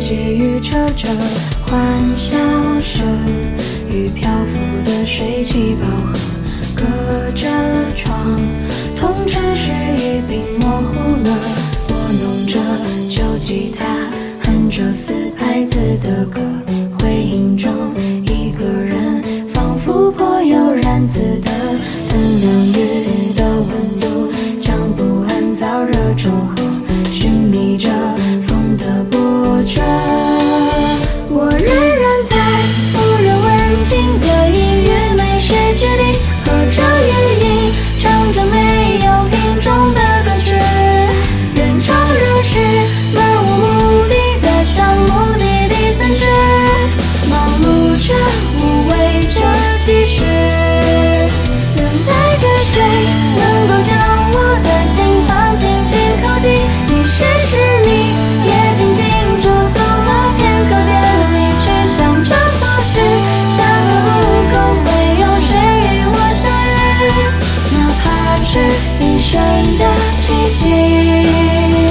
寄予车辙，欢笑声与漂浮的水汽饱和，隔着窗，同城市已并模糊了。我弄着旧吉他，哼着4拍子的歌，回音中一个人，仿佛颇有然自得。等凉雨的温度，将不安燥热中和，寻觅着风的波折。我仍然在无人问津的阴雨美食之地，喝着夜饮，唱着没有听众的歌曲，人潮人世，漫无目的的向目的地散去，忙碌着，无畏着，继续等待着谁能够将我的心房轻轻靠近，即使是你也静静驻足了片刻便离去，想着或许下个路口会有谁与我相遇，哪怕是一瞬的奇迹。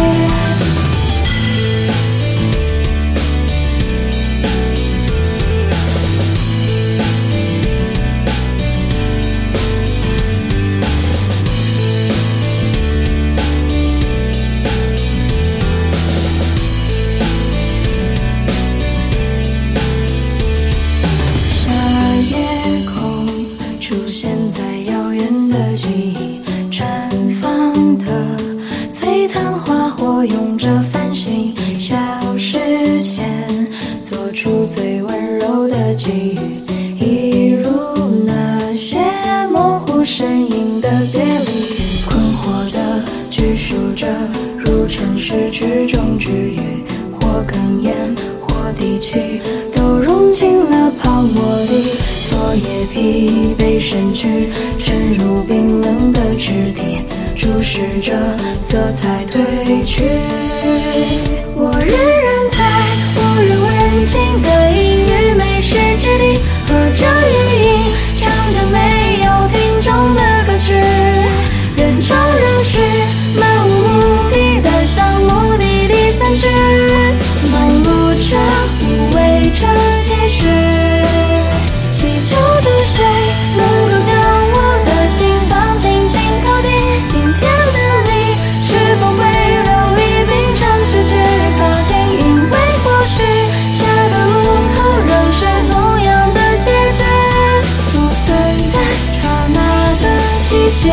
出现在遥远的记忆，绽放的璀璨花火拥着繁星，消失前做出最温柔的给予，一如那些模糊身影的别离，困惑的拘束着，如尘世之中之鱼，或哽咽或低泣，都融进了泡沫里。昨夜疲惫身躯沉入冰冷的池底，注视着色彩褪去。我仍然在无人问津的阴雨美食之地，喝着夜饮，唱着没有听众的歌曲，人潮人世，漫无目的的向目的地散去，忙碌着，无畏着，继续祈求着谁能够将我的心房轻轻靠近，今天的你是否会留一柄长矢去靠近，因为或许下个路口仍是同样的结局，不存在刹那的奇迹。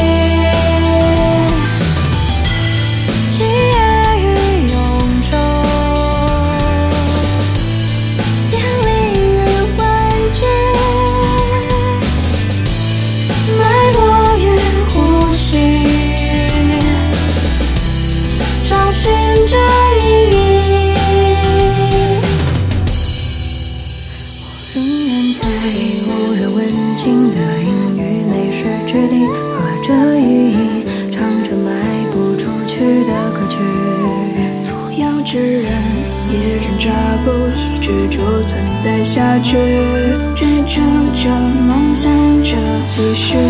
今夜雨永昼，便令人欢聚，脉搏与呼吸，找寻着意义。我仍然在无人问津的阴雨美食之地，喝着夜饮，唱着迈不出去的歌曲，扶摇之人也挣扎不已，执着存在下去，追逐着，梦想着，继续